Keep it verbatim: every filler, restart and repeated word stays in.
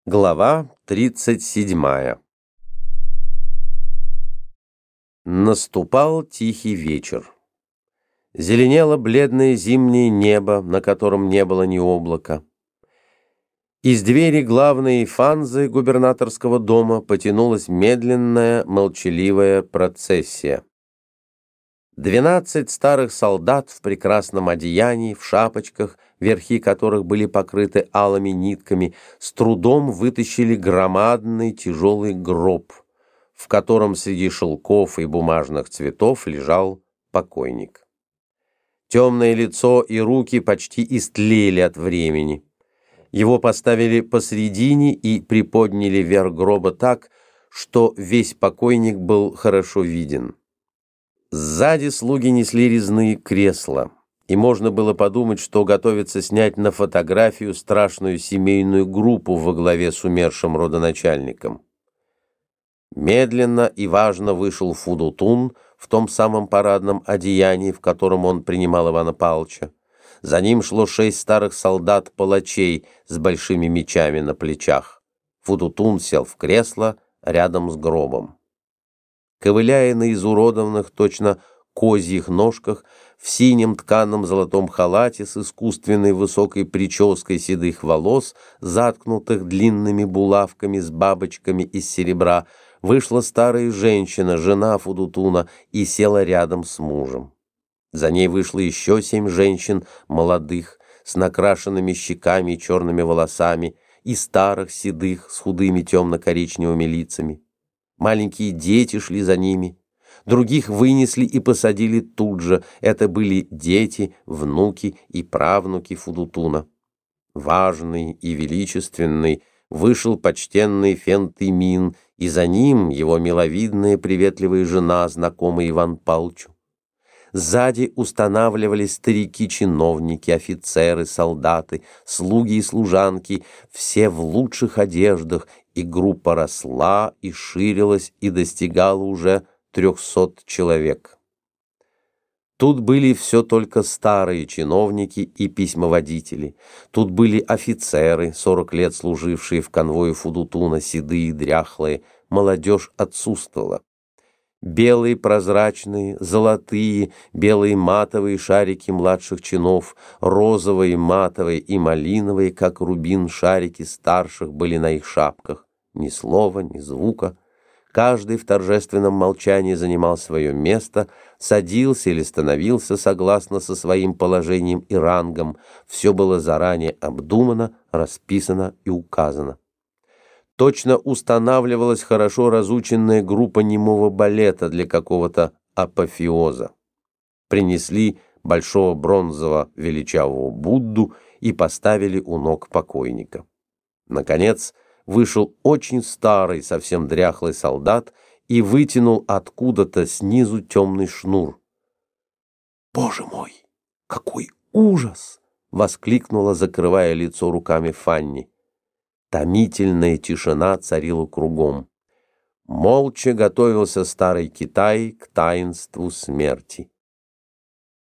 Глава тридцать седьмая. Наступал тихий вечер. Зеленело бледное зимнее небо, на котором не было ни облака. Из двери главной фанзы губернаторского дома потянулась медленная, молчаливая процессия. Двенадцать старых солдат в прекрасном одеянии, в шапочках, верхи которых были покрыты алыми нитками, с трудом вытащили громадный тяжелый гроб, в котором среди шелков и бумажных цветов лежал покойник. Темное лицо и руки почти истлели от времени. Его поставили посредине и приподняли вверх гроба так, что весь покойник был хорошо виден. Сзади слуги несли резные кресла, и можно было подумать, что готовится снять на фотографию страшную семейную группу во главе с умершим родоначальником. Медленно и важно вышел Фудутун в том самом парадном одеянии, в котором он принимал Ивана Павловича. За ним шло шесть старых солдат-палачей с большими мечами на плечах. Фудутун сел в кресло рядом с гробом. Ковыляя на изуродованных, точно козьих ножках, в синем тканом золотом халате с искусственной высокой прической седых волос, заткнутых длинными булавками с бабочками из серебра, вышла старая женщина, жена Фудутуна, и села рядом с мужем. За ней вышло еще семь женщин, молодых, с накрашенными щеками и черными волосами, и старых, седых, с худыми темно-коричневыми лицами. Маленькие дети шли за ними. Других вынесли и посадили тут же. Это были дети, внуки и правнуки Фудутуна. Важный и величественный вышел почтенный Фентымин, и за ним его миловидная приветливая жена, знакомая Иван Павловичу. Сзади устанавливались старики-чиновники, офицеры, солдаты, слуги и служанки, все в лучших одеждах, и группа росла и ширилась и достигала уже трехсот человек. Тут были все только старые чиновники и письмоводители. Тут были офицеры, сорок лет служившие в конвое Фудутуна, седые, дряхлые. Молодежь отсутствовала. Белые прозрачные, золотые, белые матовые шарики младших чинов, розовые, матовые и малиновые, как рубин, шарики старших были на их шапках. Ни слова, ни звука. Каждый в торжественном молчании занимал свое место, садился или становился согласно со своим положением и рангом. Все было заранее обдумано, расписано и указано. Точно устанавливалась хорошо разученная группа немого балета для какого-то апофеоза. Принесли большого бронзового величавого Будду и поставили у ног покойника. Наконец вышел очень старый, совсем дряхлый солдат и вытянул откуда-то снизу темный шнур. «Боже мой, какой ужас!» — воскликнула, закрывая лицо руками Фанни. Томительная тишина царила кругом. Молча готовился старый Китай к таинству смерти.